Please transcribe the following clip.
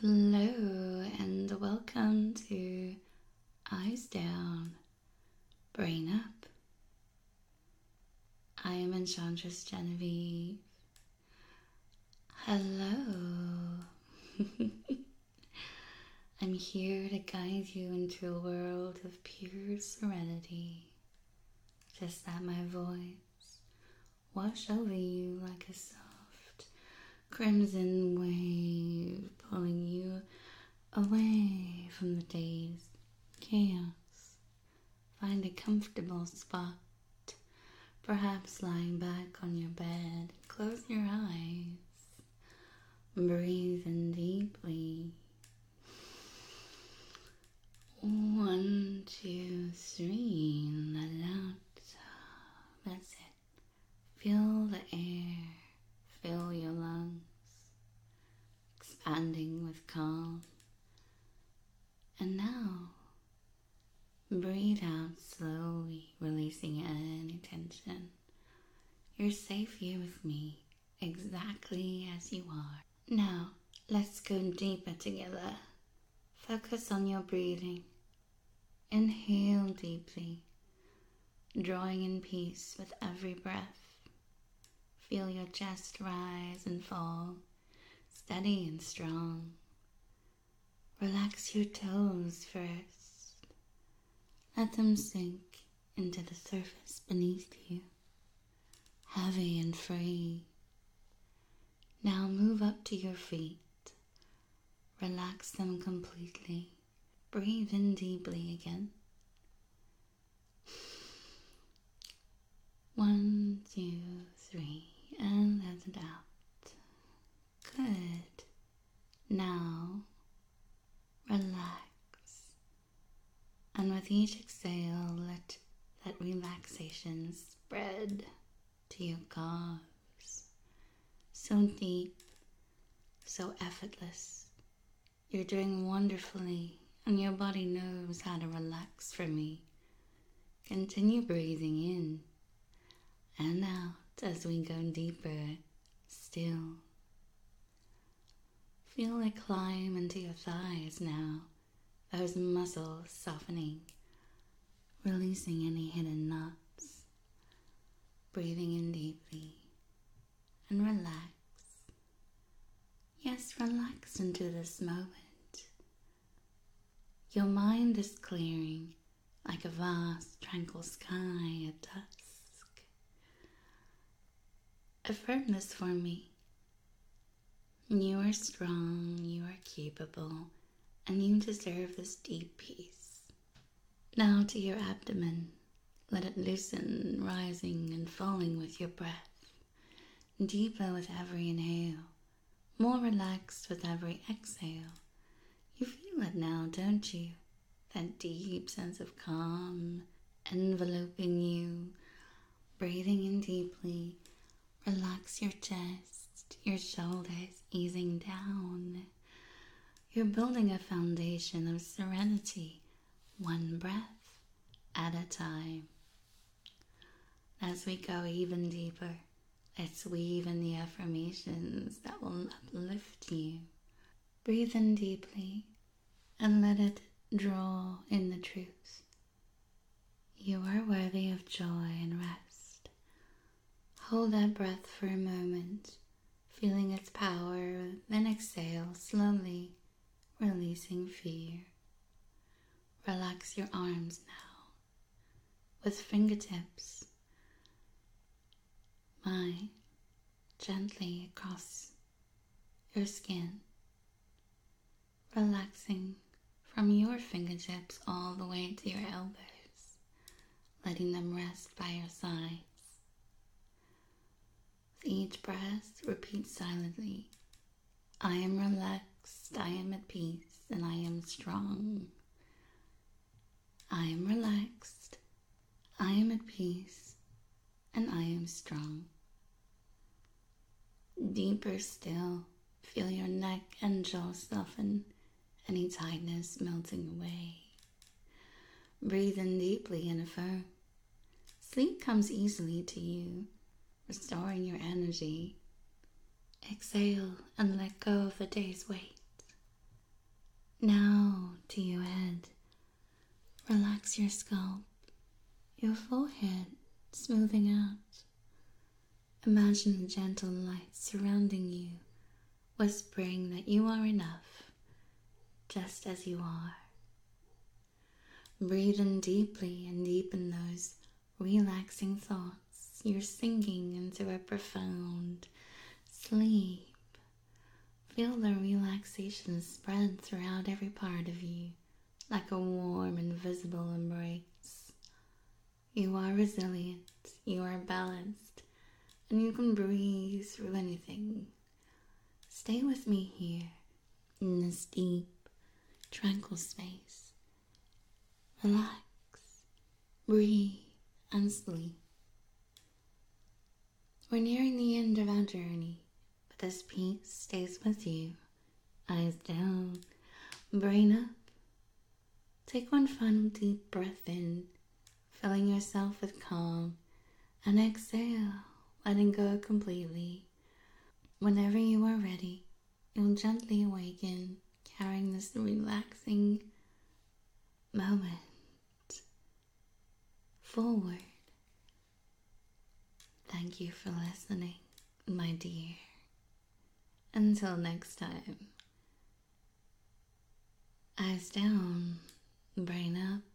Hello and welcome to Eyes Down, Brain Up. I am Enchantress Genevieve. Hello. I'm here to guide you into a world of pure serenity. Just let my voice wash over you like a soft crimson wave, pulling you away from the day's chaos. Find a comfortable spot, perhaps lying back on your bed. Close your eyes. Breathe in deeply. 1, 2, 3. Let it out. That's it. Feel the air. Fill your lungs, expanding with calm. And now, breathe out slowly, releasing any tension. You're safe here with me, exactly as you are. Now, let's go deeper together. Focus on your breathing. Inhale deeply, drawing in peace with every breath. Feel your chest rise and fall, steady and strong. Relax your toes first. Let them sink into the surface beneath you, heavy and free. Now move up to your feet. Relax them completely. Breathe in deeply again. 1, 2, 3. And let it out. Good. Now, relax. And with each exhale, let that relaxation spread to your calves. So deep, so effortless. You're doing wonderfully, and your body knows how to relax for me. Continue breathing in and out as we go deeper still. Feel it climb into your thighs now, those muscles softening, releasing any hidden knots. Breathing in deeply and relax. Yes, relax into this moment. Your mind is clearing like a vast, tranquil sky at dusk. Affirm this for me. You are strong, you are capable, and you deserve this deep peace. Now to your abdomen. Let it loosen, rising and falling with your breath. Deeper with every inhale, more relaxed with every exhale. You feel it now, don't you? That deep sense of calm enveloping you. Breathing in deeply. Relax your chest, your shoulders easing down. You're building a foundation of serenity, one breath at a time. As we go even deeper, let's weave in the affirmations that will uplift you. Breathe in deeply and let it draw in the truth. You are worthy of joy and rest. Hold that breath for a moment, feeling its power, then exhale slowly, releasing fear. Relax your arms now, with fingertips, mine, gently across your skin, relaxing from your fingertips all the way to your elbows, letting them rest by your sides. With each breath, repeat silently, I am relaxed, I am at peace, and I am strong. I am relaxed, I am at peace, and I am strong. Deeper still, feel your neck and jaw soften, any tightness melting away. Breathe in deeply and affirm. Sleep comes easily to you, restoring your energy. Exhale and let go of the day's weight. Now to your head. Relax your scalp, your forehead smoothing out. Imagine the gentle light surrounding you, whispering that you are enough, just as you are. Breathe in deeply and deepen those relaxing thoughts. You're sinking into a profound sleep. Feel the relaxation spread throughout every part of you, like a warm, invisible embrace. You are resilient, you are balanced, and you can breathe through anything. Stay with me here, in this deep, tranquil space. Relax, breathe, and sleep. We're nearing the end of our journey, but this peace stays with you. Eyes down, brain up. Take one final deep breath in, filling yourself with calm, and exhale, letting go completely. Whenever you are ready, you'll gently awaken, carrying this relaxing moment forward. Thank you for listening, my dear. Until next time. Eyes down, brain up.